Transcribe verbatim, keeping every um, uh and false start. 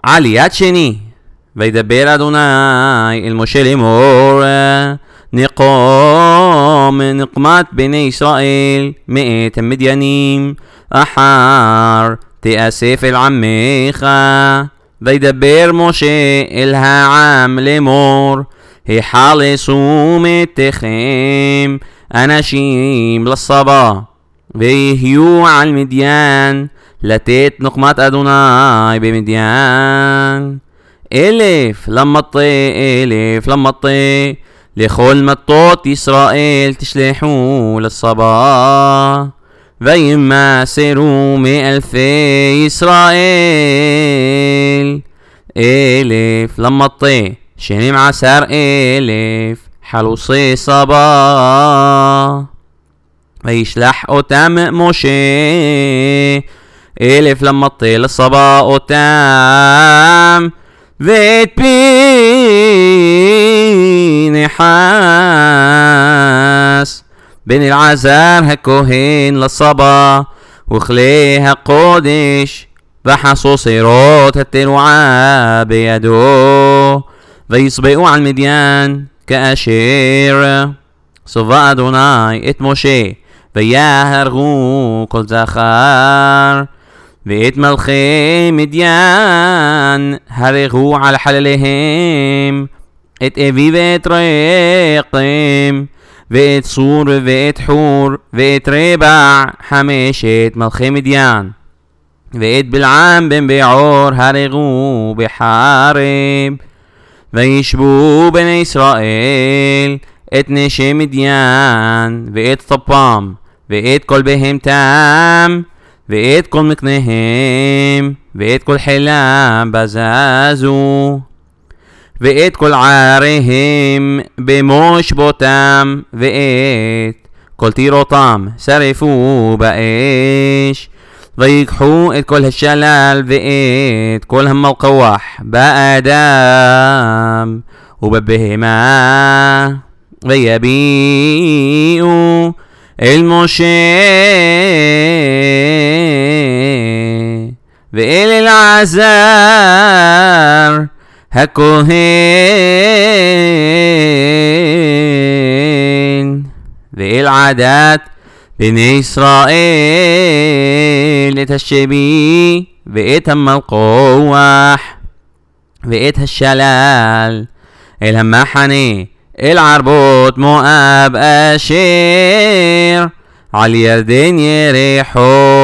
על יד שני, וידבר אדוני אל משה לאמור, נקום נקמת בני ישראל מאת המדיינים, אחר תאסף אל עמך. וידבר משה אל העם לאמור, החלסו מתיכם אנשים לצבא, ויהיו על מדיין לתת נקמת אדוני במדיין. אלף למטה אלף למטה לכל מטות ישראל תשלחו לצבא, וימסרו מאלפי ישראל אלף למטה שנים עשר אלף חלוצי צבא. וישלח אותם משה אלף למטה לצבא אותם, ואת פנחס בן אלעזר הכהן לצבא, וכלי הקודש וחסוסרות התרועה בידו, ויצבאו על מדיין כאשר צווה אדוני את משה, ויהרגו כל זכר. ואת מלכי מדיין הרגו על חלליהם, את אבי ואת רקם, ואת צור ואת חור, ואת רבע, חמשת מלכי מדיין. ואת בלעם בן בעור הרגו בחרב. וישבו בני ישראל את נשי מדיין, ואת טפם, ואת כל בהמתם, ואת כל מקניהם, ואת כל חילם בזזו, ואת כל עריהם במושבותם, ואת כל טירותם שרפו באש. ויקחו את כל השלל ואת כל המלקוח באדם ובבהמה, ויביאו אל משה ואל אלעזר הכהן ואל עדת בני ישראל את השבי ואת המלקוח ואת השלל אל המחנה, אל ערבות מואב אשר על ירדן יריחו.